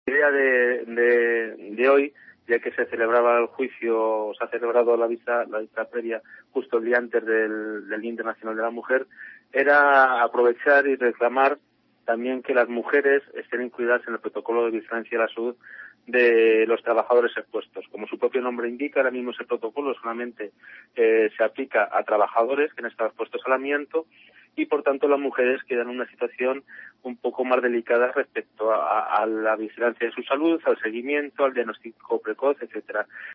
La idea de hoy, ya que se celebraba el juicio, se ha celebrado la vista previa justo el día antes del Día Internacional de la Mujer, era aprovechar y reclamar también que las mujeres estén incluidas en el protocolo de vigilancia de la salud de los trabajadores expuestos. Como su propio nombre indica, ahora mismo ese protocolo solamente se aplica a trabajadores que han estado expuestos al amianto y, por tanto, las mujeres quedan en una situación un poco más delicada respecto a la vigilancia de su salud, al seguimiento, al diagnóstico precoz, etcétera.